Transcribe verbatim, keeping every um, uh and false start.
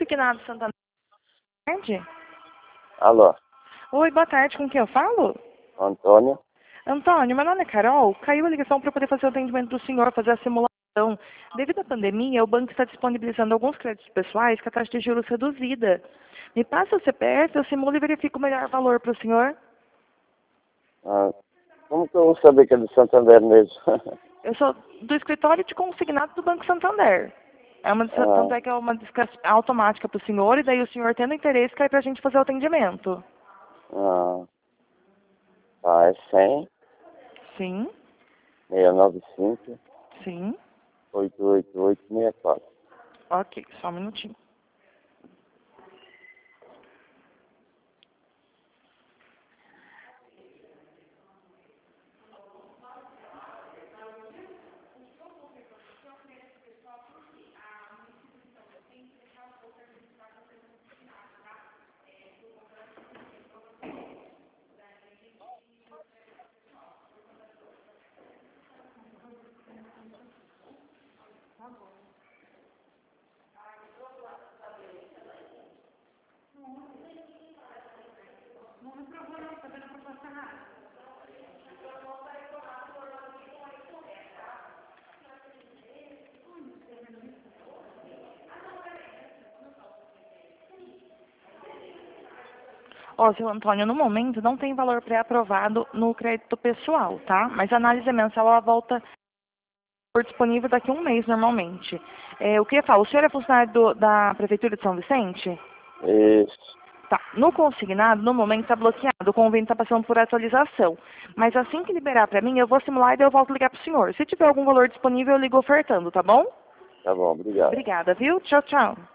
Consignado Santander. Boa tarde. Alô, Oi, boa tarde. Com quem eu falo? Antônio? Antônio, meu nome é Carol. Caiu a ligação para poder fazer o atendimento do senhor, fazer a simulação. Devido à pandemia, o banco está disponibilizando alguns créditos pessoais com a taxa de juros reduzida. Me passa o C P F, eu simulo e verifico o melhor valor para o senhor. Ah, como que eu vou saber que é do Santander mesmo? Eu sou do escritório de consignado do Banco Santander. É uma, ah, tanto é que é uma desca automática para o senhor, e daí o senhor tendo interesse, cai para a gente fazer o atendimento. ah, tá, é cem, Sim, seiscentos e noventa e cinco, sim. oitocentos e oitenta e oito, sessenta e quatro. Ok, só um minutinho. Ó, seu Antônio, no momento não tem valor pré-aprovado no crédito pessoal, tá? Mas a análise mensal, ela volta por disponível daqui a um mês, normalmente. É, o que eu falo, o senhor é funcionário do- da Prefeitura de São Vicente? Isso, Tá. No consignado, no momento está bloqueado, o convênio está passando por atualização. Mas assim que liberar para mim, eu vou simular e daí eu volto a ligar para o senhor. Se tiver algum valor disponível, eu ligo ofertando, tá bom? tá bom, obrigado. Obrigada, viu? Tchau, tchau.